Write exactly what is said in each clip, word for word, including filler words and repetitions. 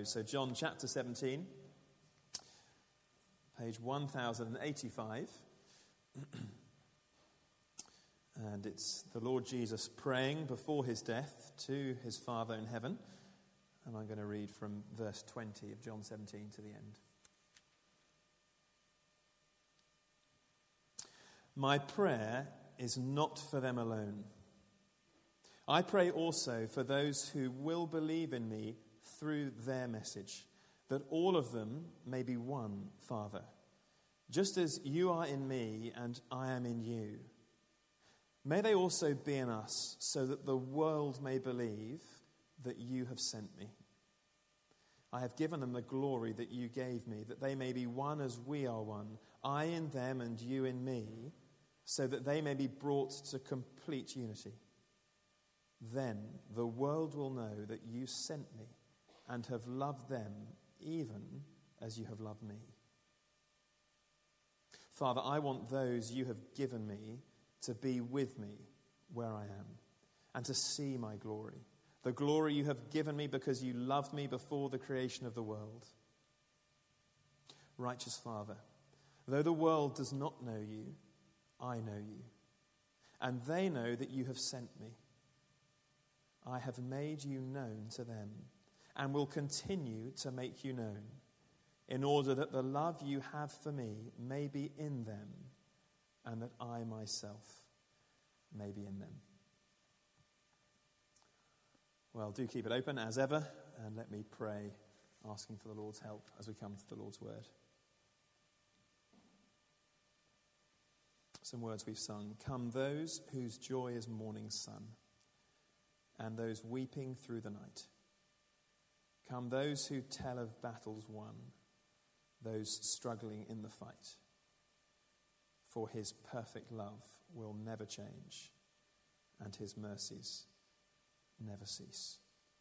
those. So John chapter seventeen, page one thousand eighty-five. And it's the Lord Jesus praying before his death to his Father in heaven. And I'm going to read from verse twenty of John seventeen to the end. My prayer is not for them alone. I pray also for those who will believe in me through their message, that all of them may be one, Father, just as you are in me and I am in you. May they also be in us, so that the world may believe that you have sent me. I have given them the glory that you gave me, that they may be one as we are one, I in them and you in me, so that they may be brought to complete unity. Then the world will know that you sent me and have loved them even as you have loved me. Father, I want those you have given me to be with me where I am and to see my glory, the glory you have given me because you loved me before the creation of the world. Righteous Father, though the world does not know you, I know you, and they know that you have sent me. I have made you known to them and will continue to make you known, in order that the love you have for me may be in them and that I myself may be in them. Well, do keep it open as ever, and let me pray, asking for the Lord's help as we come to the Lord's word. Some words we've sung. Come those whose joy is morning sun, and those weeping through the night. Come those who tell of battles won, those struggling in the fight. For his perfect love will never change, and his mercies never cease.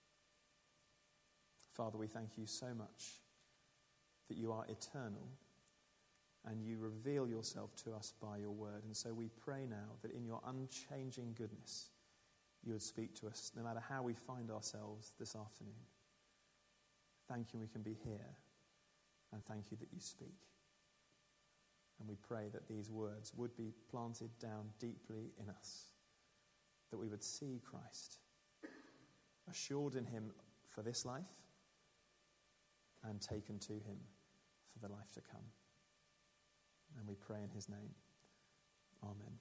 Father, we thank you so much that you are eternal, and you reveal yourself to us by your word. And so we pray now that in your unchanging goodness, you would speak to us no matter how we find ourselves this afternoon. Thank you we can be here, and thank you that you speak. And we pray that these words would be planted down deeply in us, that we would see Christ, assured in him for this life, and taken to him for the life to come. And we pray in his name. Amen.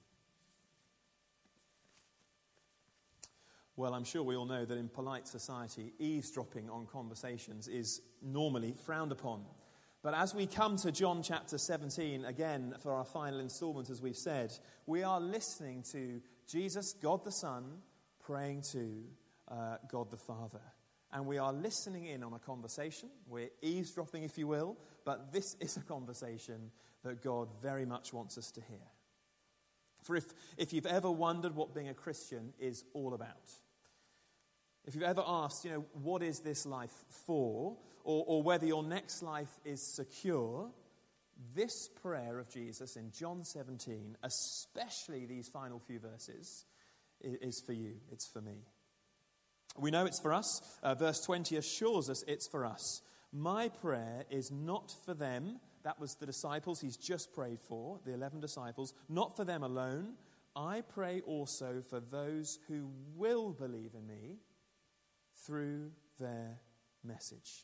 Well, I'm sure we all know that in polite society, eavesdropping on conversations is normally frowned upon. But as we come to John chapter seventeen, again, for our final installment, as we've said, we are listening to Jesus, God the Son, praying to uh, God the Father. And we are listening in on a conversation. We're eavesdropping, if you will, but this is a conversation that God very much wants us to hear. For if, if you've ever wondered what being a Christian is all about, if you've ever asked, you know, what is this life for, or, or whether your next life is secure, this prayer of Jesus in John seventeen, especially these final few verses, is for you. It's for me. We know it's for us. Uh, verse twenty assures us it's for us. My prayer is not for them. That was the disciples he's just prayed for, the eleven disciples. Not for them alone. I pray also for those who will believe in me through their message.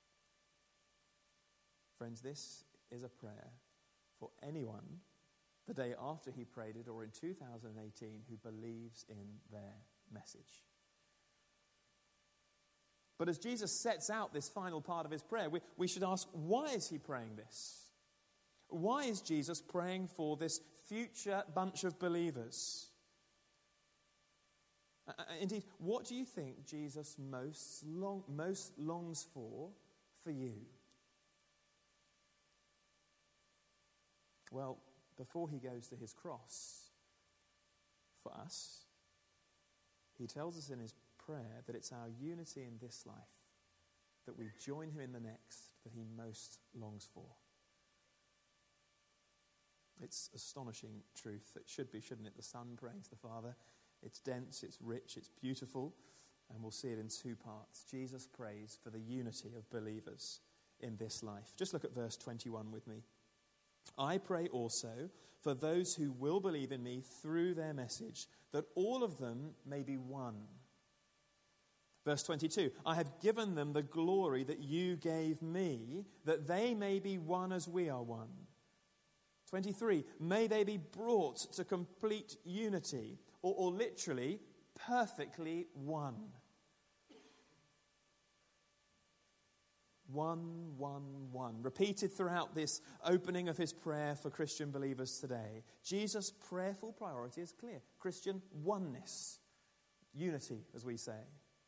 Friends, this is a prayer for anyone the day after he prayed it or in two thousand eighteen who believes in their message. But as Jesus sets out this final part of his prayer, we, we should ask, why is he praying this? Why is Jesus praying for this future bunch of believers? Uh, indeed, what do you think Jesus most, long, most longs for for you? Well, before he goes to his cross for us, he tells us in his prayer that it's our unity in this life, that we join him in the next, that he most longs for. It's astonishing truth. It should be, shouldn't it? The Son praying to the Father. It's dense, it's rich, it's beautiful. And we'll see it in two parts. Jesus prays for the unity of believers in this life. Just look at verse twenty-one with me. I pray also for those who will believe in me through their message, that all of them may be one. Verse twenty-two, I have given them the glory that you gave me, that they may be one as we are one. twenty-three, may they be brought to complete unity, or, or literally, perfectly one. One, one, one. Repeated throughout this opening of his prayer for Christian believers today. Jesus' prayerful priority is clear. Christian oneness. Unity, as we say.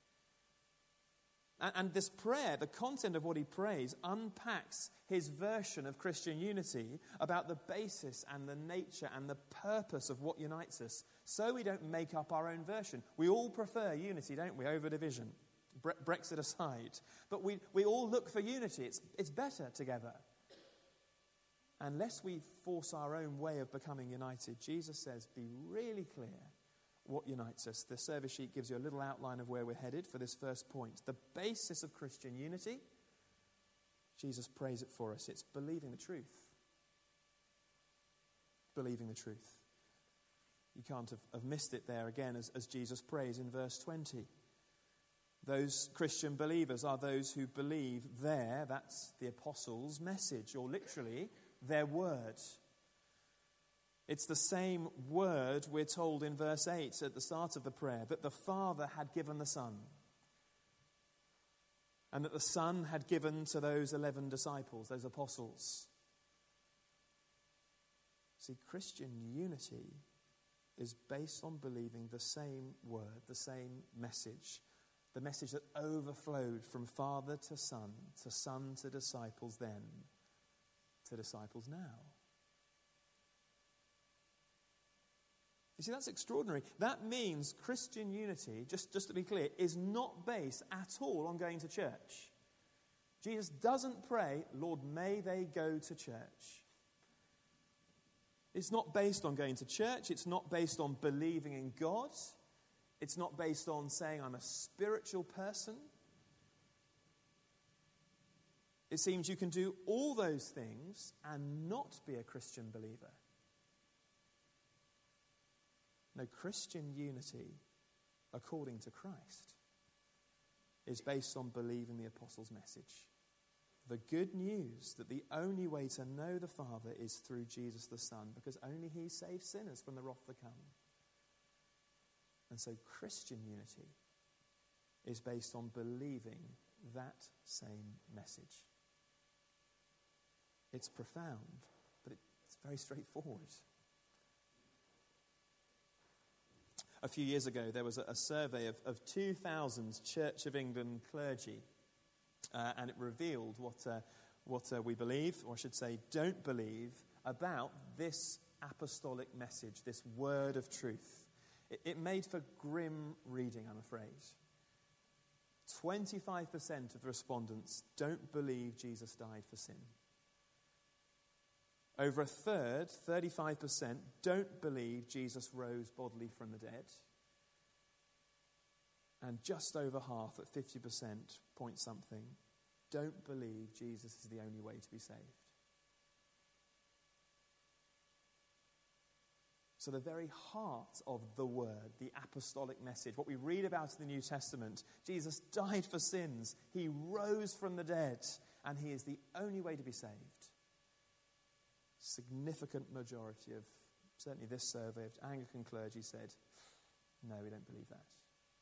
And, and this prayer, the content of what he prays, unpacks his version of Christian unity about the basis and the nature and the purpose of what unites us. So we don't make up our own version. We all prefer unity, don't we, over division. Brexit aside. But we, we all look for unity. It's, it's better together. Unless we force our own way of becoming united, Jesus says, be really clear what unites us. The service sheet gives you a little outline of where we're headed for this first point. The basis of Christian unity, Jesus prays it for us. It's believing the truth. Believing the truth. You can't have, have missed it there again as, as Jesus prays in verse twenty. Those Christian believers are those who believe their, that's the apostles' message, or literally, their word. It's the same word we're told in verse eight at the start of the prayer, that the Father had given the Son, and that the Son had given to those eleven disciples, those apostles. See, Christian unity is based on believing the same word, the same message. The message that overflowed from Father to Son, to Son to disciples then, to disciples now. You see, that's extraordinary. That means Christian unity, just, just to be clear, is not based at all on going to church. Jesus doesn't pray, Lord, may they go to church. It's not based on going to church. It's not based on believing in God. It's not based on saying I'm a spiritual person. It seems you can do all those things and not be a Christian believer. No, Christian unity, according to Christ, is based on believing the apostles' message. The good news that the only way to know the Father is through Jesus the Son, because only he saves sinners from the wrath to come. And so Christian unity is based on believing that same message. It's profound, but it's very straightforward. A few years ago, there was a, a survey of, of two thousand Church of England clergy, uh, and it revealed what, uh, what uh, we believe, or I should say don't believe, about this apostolic message, this word of truth. It made for grim reading, I'm afraid. twenty-five percent of the respondents don't believe Jesus died for sin. Over a third, thirty-five percent, don't believe Jesus rose bodily from the dead. And just over half, at fifty percent, point something, don't believe Jesus is the only way to be saved. So the very heart of the word, the apostolic message, what we read about in the New Testament, Jesus died for sins, he rose from the dead, and he is the only way to be saved. Significant majority of, certainly this survey of Anglican clergy said, no, we don't believe that.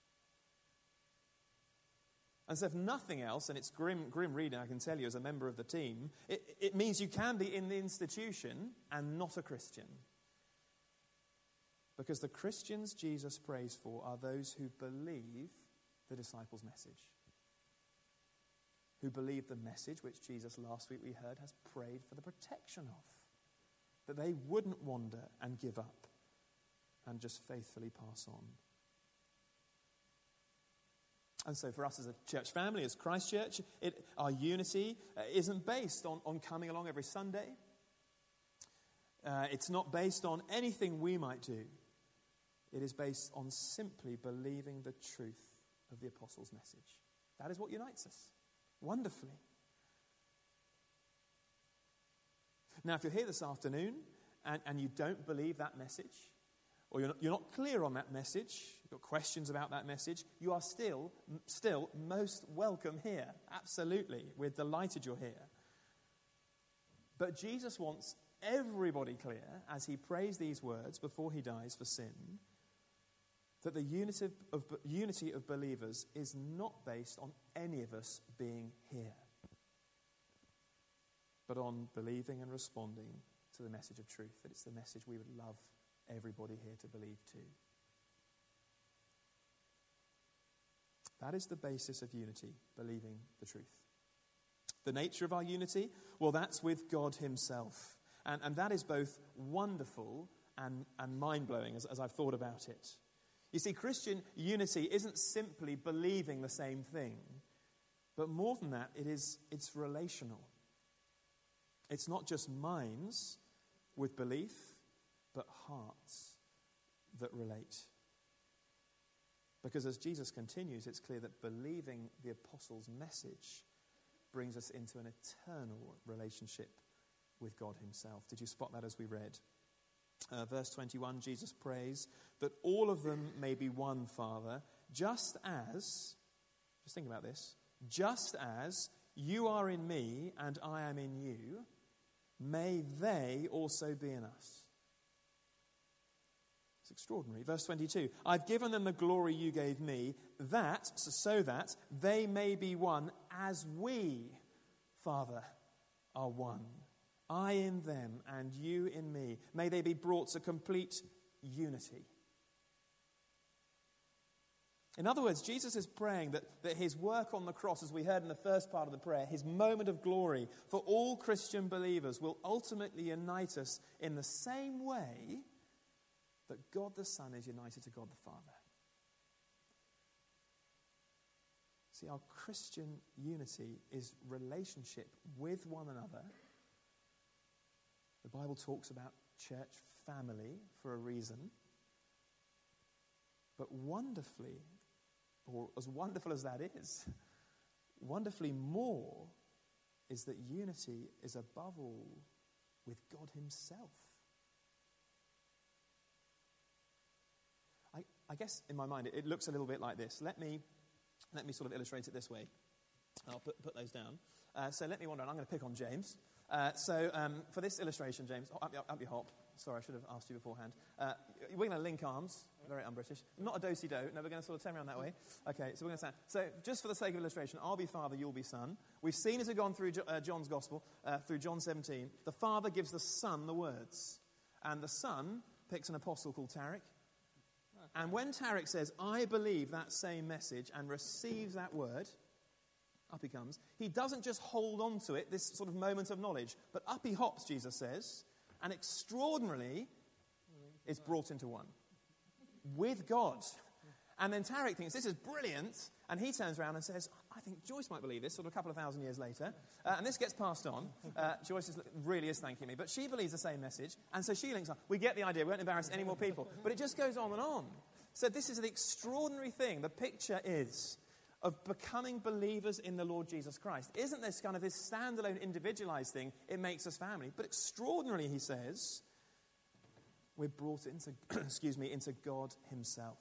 And so if nothing else, and it's grim, grim reading, I can tell you as a member of the team, it, it means you can be in the institution and not a Christian. Because the Christians Jesus prays for are those who believe the disciples' message. Who believe the message which Jesus last week we heard has prayed for the protection of. That they wouldn't wander and give up and just faithfully pass on. And so for us as a church family, as Christ Church, it, our unity uh, isn't based on, on coming along every Sunday. Uh, it's not based on anything we might do. It is based on simply believing the truth of the apostles' message. That is what unites us, wonderfully. Now, if you're here this afternoon and, and you don't believe that message, or you're not, you're not clear on that message, you've got questions about that message, you are still, still most welcome here. Absolutely. We're delighted you're here. But Jesus wants everybody clear, as he prays these words before he dies for sin, that the unity of, of, unity of believers is not based on any of us being here, but on believing and responding to the message of truth, that it's the message we would love everybody here to believe too. That is the basis of unity, believing the truth. The nature of our unity, well, that's with God himself. And, and that is both wonderful and, and mind-blowing as, as I've thought about it. You see, Christian unity isn't simply believing the same thing, but more than that, it is, it's relational. It's not just minds with belief, but hearts that relate. Because as Jesus continues, it's clear that believing the apostles' message brings us into an eternal relationship with God himself. Did you spot that as we read? Uh, verse twenty-one, Jesus prays that all of them may be one, Father, just as, just think about this, just as you are in me and I am in you, may they also be in us. It's extraordinary. Verse twenty-two, I've given them the glory you gave me, that, so that they may be one as we, Father, are one. I in them and you in me. May they be brought to complete unity. In other words, Jesus is praying that, that his work on the cross, as we heard in the first part of the prayer, his moment of glory for all Christian believers will ultimately unite us in the same way that God the Son is united to God the Father. See, our Christian unity is relationship with one another. The Bible talks about church family for a reason. But wonderfully, or as wonderful as that is, wonderfully more is that unity is above all with God himself. I, I guess in my mind it, it looks a little bit like this. Let me, let me sort of illustrate it this way. I'll put, put those down. Uh, so let me wander on. I'm going to pick on James. Uh, so um, for this illustration, James, oh, up, up your hop. Sorry, I should have asked you beforehand. Uh, we're going to link arms. Very un-British. Not a do-si-do. No, we're going to sort of turn around that way. Okay, so we're going to stand. So just for the sake of illustration, I'll be father, you'll be son. We've seen as we've gone through uh, John's Gospel, uh, through John seventeen, the father gives the son the words. And the son picks an apostle called Tarek. And when Tarek says, I believe that same message, and receives that word, up he comes. He doesn't just hold on to it, this sort of moment of knowledge, but up he hops, Jesus says, and extraordinarily is brought into one with God. And then Tarek thinks, this is brilliant, and he turns around and says, I think Joyce might believe this, sort of a couple of thousand years later. Uh, and this gets passed on. Uh, Joyce is, really is thanking me, but she believes the same message, and so she links up. We get the idea, we won't embarrass any more people. But it just goes on and on. So this is an extraordinary thing. The picture is of becoming believers in the Lord Jesus Christ. Isn't this kind of this standalone, individualized thing? It makes us family. But extraordinarily, he says, we're brought into, excuse me, into God himself.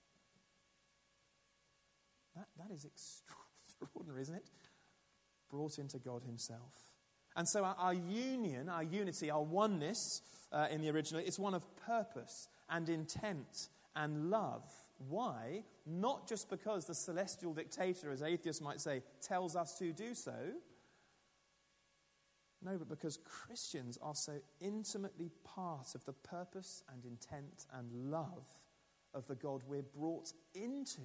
That, that is extraordinary, isn't it? Brought into God himself. And so our, our union, our unity, our oneness uh, in the original, it's one of purpose and intent and love. Why? Not just because the celestial dictator, as atheists might say, tells us to do so. No, but because Christians are so intimately part of the purpose and intent and love of the God we're brought into.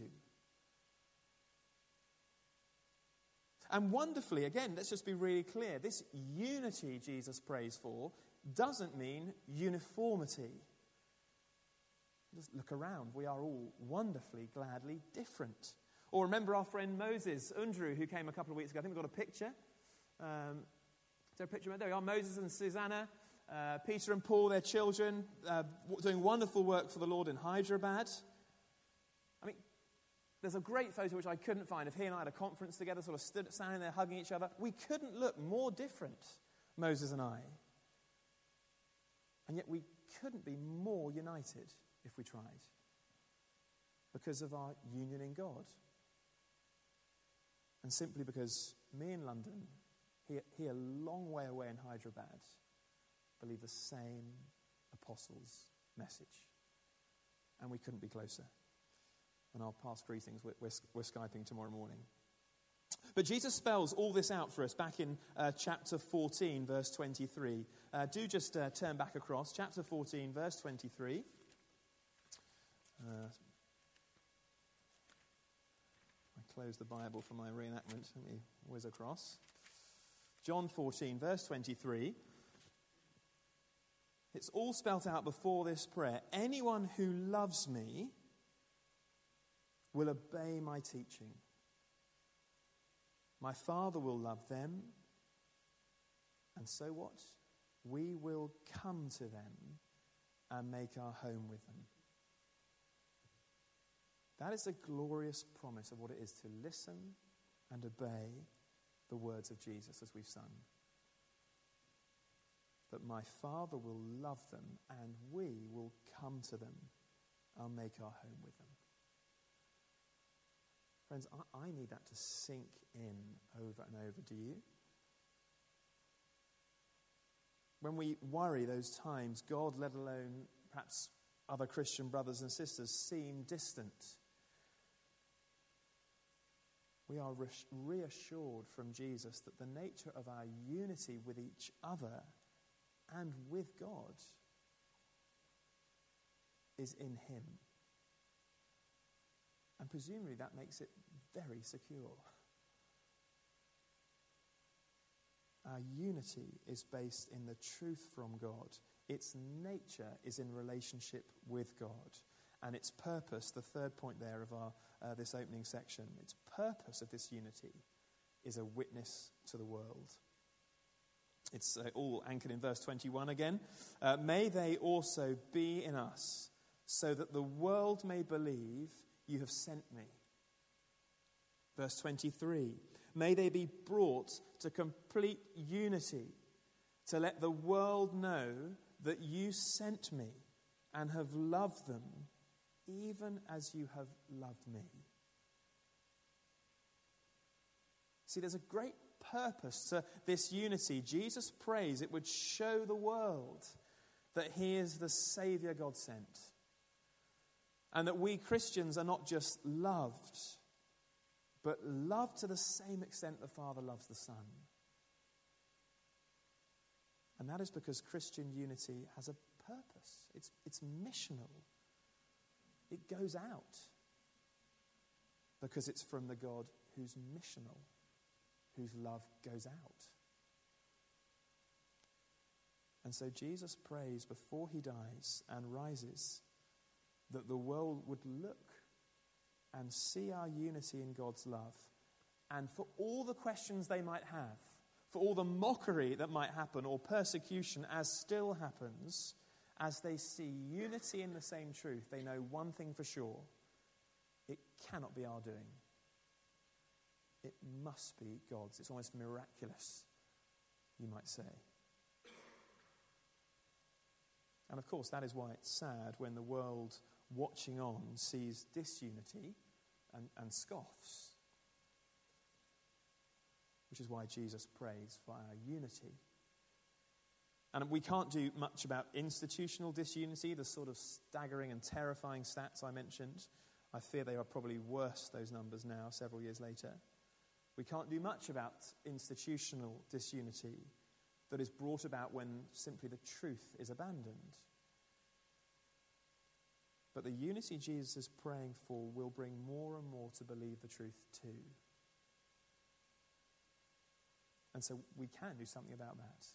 And wonderfully, again, let's just be really clear, this unity Jesus prays for doesn't mean uniformity. Just look around. We are all wonderfully, gladly different. Or remember our friend Moses, Undru, who came a couple of weeks ago. I think we've got a picture. Um, is there a picture? There we are. Moses and Susanna, uh, Peter and Paul, their children, uh, doing wonderful work for the Lord in Hyderabad. I mean, There's a great photo which I couldn't find of he and I at a conference together, sort of stood, standing there hugging each other. We couldn't look more different, Moses and I. And yet we couldn't be more united if we tried, because of our union in God. And simply because me in London, he, he a long way away in Hyderabad, believe the same apostles' message. And we couldn't be closer. And I'll pass greetings. We're, we're, we're Skyping tomorrow morning. But Jesus spells all this out for us back in uh, chapter fourteen, verse twenty-three. Uh, do just uh, turn back across. Chapter fourteen, verse twenty-three. Uh, I close the Bible for my reenactment. Let me whiz across. John fourteen, verse twenty-three. It's all spelt out before this prayer. Anyone who loves me will obey my teaching. My Father will love them. And so what? We will come to them and make our home with them. That is a glorious promise of what it is to listen and obey the words of Jesus as we've sung. That my Father will love them and we will come to them and make our home with them. Friends, I, I need that to sink in over and over. Do you? When we worry those times, God, let alone perhaps other Christian brothers and sisters, seem distant, we are reassured from Jesus that the nature of our unity with each other and with God is in him. And presumably that makes it very secure. Our unity is based in the truth from God. Its nature is in relationship with God. And its purpose, the third point there of our uh, this opening section, its purpose of this unity is a witness to the world. It's uh, all anchored in verse twenty-one again. Uh, may they also be in us, so that the world may believe you have sent me. Verse twenty-three. May they be brought to complete unity, to let the world know that you sent me and have loved them, even as you have loved me. See, there's a great purpose to this unity. Jesus prays it would show the world that he is the Saviour God sent. And that we Christians are not just loved, but loved to the same extent the Father loves the Son. And that is because Christian unity has a purpose. It's, it's missional. It goes out because it's from the God who's missional, whose love goes out. And so Jesus prays before he dies and rises that the world would look and see our unity in God's love, and for all the questions they might have, for all the mockery that might happen or persecution as still happens, as they see unity in the same truth, they know one thing for sure: it cannot be our doing. It must be God's. It's almost miraculous, you might say. And of course, that is why it's sad when the world watching on sees disunity and, and scoffs. Which is why Jesus prays for our unity. And we can't do much about institutional disunity, the sort of staggering and terrifying stats I mentioned. I fear they are probably worse, those numbers now, several years later. We can't do much about institutional disunity that is brought about when simply the truth is abandoned. But the unity Jesus is praying for will bring more and more to believe the truth too. And so we can do something about that.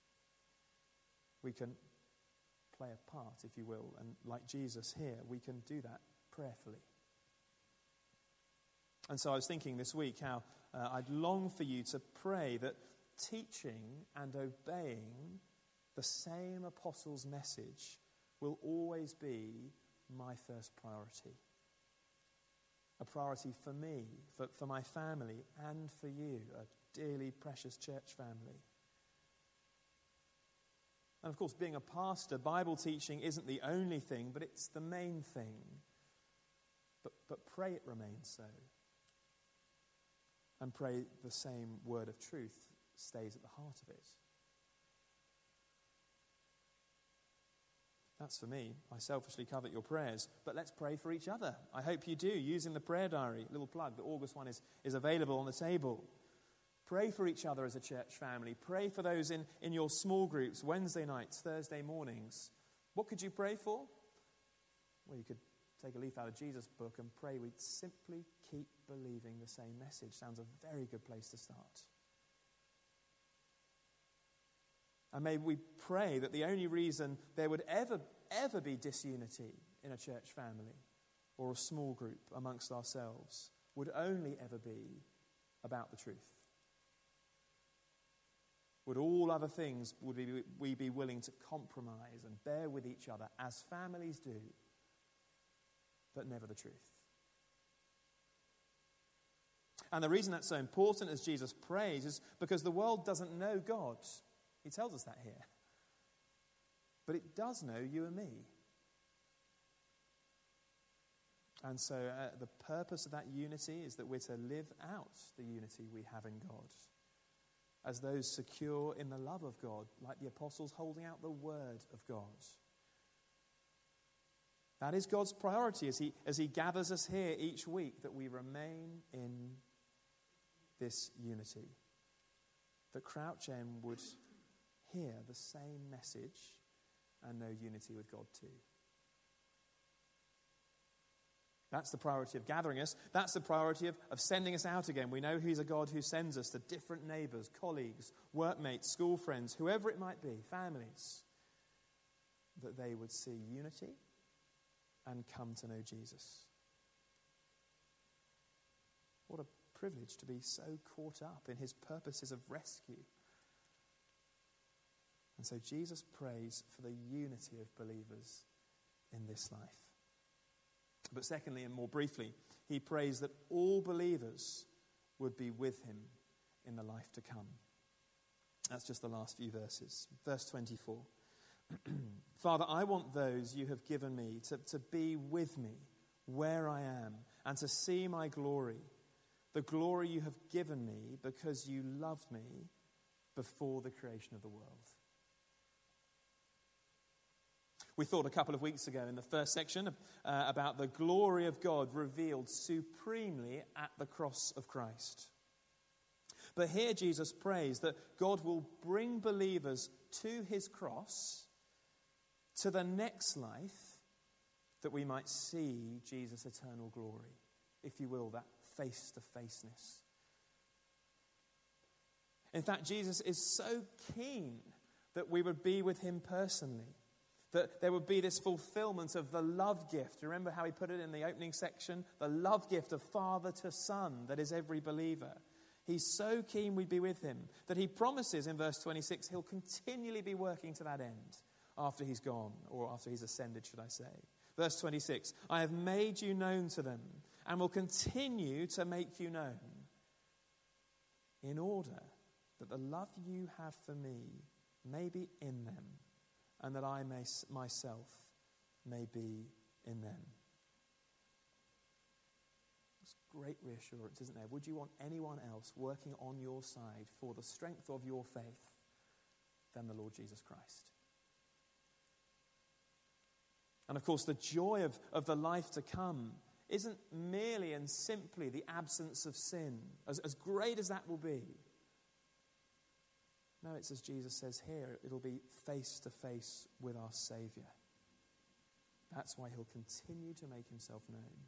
We can play a part, if you will, and like Jesus here, we can do that prayerfully. And so I was thinking this week how uh, I'd long for you to pray that teaching and obeying the same apostles' message will always be my first priority. a priority for me, for, for my family, and for you, a dearly precious church family. And of course, being a pastor, Bible teaching isn't the only thing, but it's the main thing. But, but pray it remains so. And pray the same word of truth stays at the heart of it. That's for me. I selfishly covet your prayers, but let's pray for each other. I hope you do, using the prayer diary. Little plug, the August one is, is available on the table. Pray for each other as a church family. Pray for those in, in your small groups, Wednesday nights, Thursday mornings. What could you pray for? Well, you could take a leaf out of Jesus' book and pray we'd simply keep believing the same message. Sounds a very good place to start. And may we pray that the only reason there would ever, ever be disunity in a church family or a small group amongst ourselves would only ever be about the truth. Would all other things, would we, we be willing to compromise and bear with each other as families do, but never the truth? And the reason that's so important as Jesus prays is because the world doesn't know God. He tells us that here. But it does know you and me. And so uh, the purpose of that unity is that we're to live out the unity we have in God as those secure in the love of God, like the apostles holding out the word of God. That is God's priority as he, as he gathers us here each week, that we remain in this unity. That Crouch End would hear the same message and know unity with God too. That's the priority of gathering us. That's the priority of, of sending us out again. We know he's a God who sends us to different neighbours, colleagues, workmates, school friends, whoever it might be, families, that they would see unity and come to know Jesus. What a privilege to be so caught up in his purposes of rescue. And so Jesus prays for the unity of believers in this life. But secondly, and more briefly, he prays that all believers would be with him in the life to come. That's just the last few verses. Verse twenty-four. Father, I want those you have given me to, to be with me where I am and to see my glory, the glory you have given me because you loved me before the creation of the world. We thought a couple of weeks ago in the first section uh, about the glory of God revealed supremely at the cross of Christ. But here Jesus prays that God will bring believers to his cross, to the next life, that we might see Jesus' eternal glory. If you will, that face-to-faceness. In fact, Jesus is so keen that we would be with him personally. That there would be this fulfillment of the love gift. Remember how he put it in the opening section? The love gift of Father to Son that is every believer. He's so keen we'd be with him that he promises in verse twenty-six he'll continually be working to that end after he's gone, or after he's ascended, should I say. Verse twenty-six, I have made you known to them and will continue to make you known in order that the love you have for me may be in them, and that I may myself may be in them. It's great reassurance, isn't there? Would you want anyone else working on your side for the strength of your faith than the Lord Jesus Christ? And of course, the joy of, of the life to come isn't merely and simply the absence of sin, as, as great as that will be. No, it's as Jesus says here, it'll be face to face with our Saviour. That's why he'll continue to make himself known.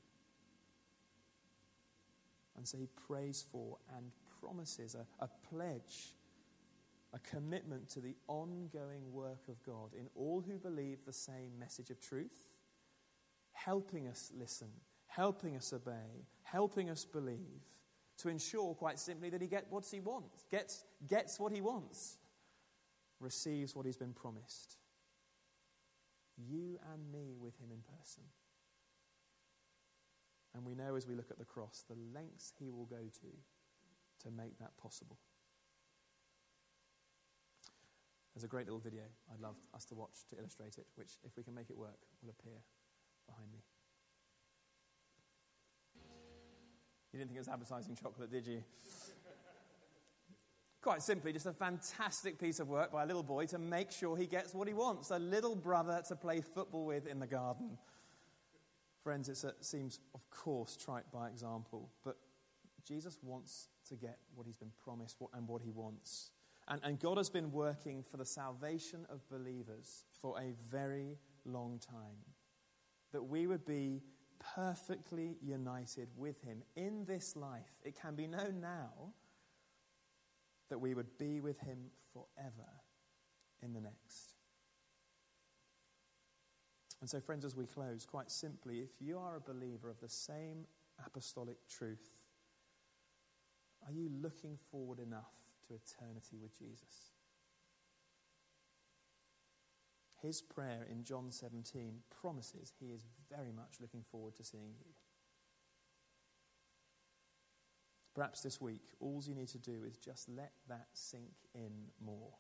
And so he prays for and promises a, a pledge, a commitment to the ongoing work of God in all who believe the same message of truth, helping us listen, helping us obey, helping us believe, to ensure, quite simply, that he gets what he wants, gets, gets what he wants, receives what he's been promised. You and me with him in person. And we know as we look at the cross, the lengths he will go to to make that possible. There's a great little video I'd love us to watch to illustrate it, which, if we can make it work, will appear behind me. You didn't think it was advertising chocolate, did you? Quite simply, just a fantastic piece of work by a little boy to make sure he gets what he wants, a little brother to play football with in the garden. Friends, it seems, of course, trite by example, but Jesus wants to get what he's been promised and what he wants. And, and God has been working for the salvation of believers for a very long time, that we would be perfectly united with him in this life. It can be known now that we would be with him forever in the next. And so, friends, as we close, quite simply, if you are a believer of the same apostolic truth, are you looking forward enough to eternity with Jesus? His prayer in John seventeen promises he is very much looking forward to seeing you. Perhaps this week, all you need to do is just let that sink in more.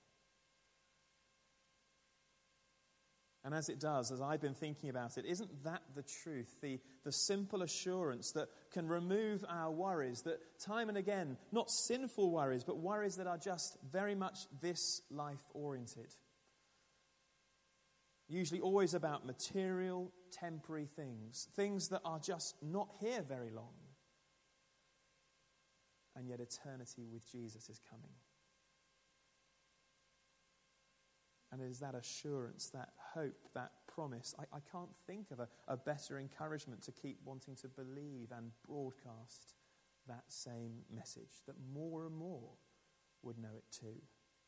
And as it does, as I've been thinking about it, isn't that the truth, the, the simple assurance that can remove our worries, that time and again, not sinful worries, but worries that are just very much this life-oriented. Usually always about material, temporary things, things that are just not here very long. And yet eternity with Jesus is coming. And it is that assurance, that hope, that promise. I, I can't think of a, a better encouragement to keep wanting to believe and broadcast that same message, that more and more would know it too.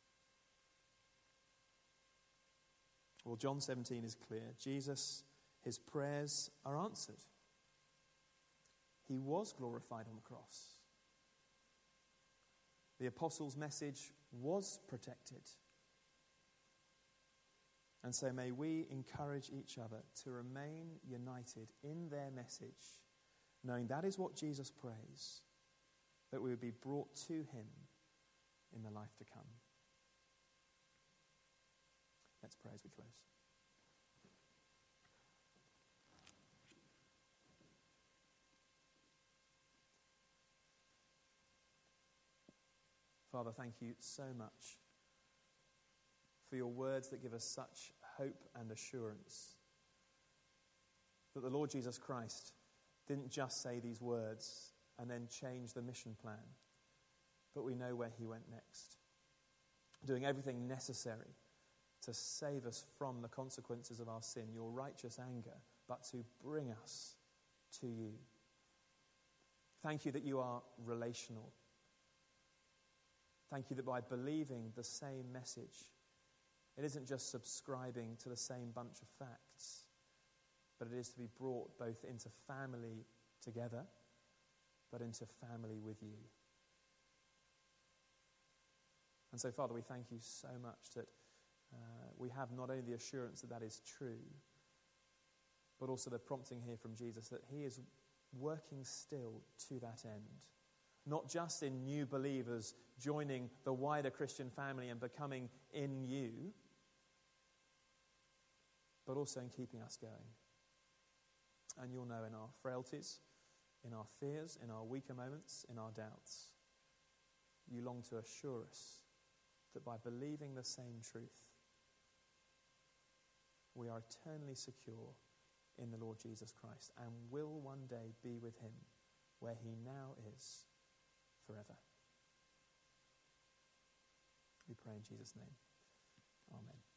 Well, John seventeen is clear. Jesus, his prayers are answered. He was glorified on the cross. The apostles' message was protected. And so may we encourage each other to remain united in their message, knowing that is what Jesus prays, that we would be brought to him in the life to come. Let's pray as we close. Father, thank you so much for your words that give us such hope and assurance that the Lord Jesus Christ didn't just say these words and then change the mission plan, but we know where he went next, doing everything necessary to save us from the consequences of our sin, your righteous anger, but to bring us to you. Thank you that you are relational. Thank you that by believing the same message, it isn't just subscribing to the same bunch of facts, but it is to be brought both into family together, but into family with you. And so, Father, we thank you so much that uh, we have not only the assurance that that is true, but also the prompting here from Jesus that he is working still to that end. Not just in new believers joining the wider Christian family and becoming in you, but also in keeping us going. And you'll know in our frailties, in our fears, in our weaker moments, in our doubts, you long to assure us that by believing the same truth, we are eternally secure in the Lord Jesus Christ and will one day be with him where he now is forever. We pray in Jesus' name. Amen.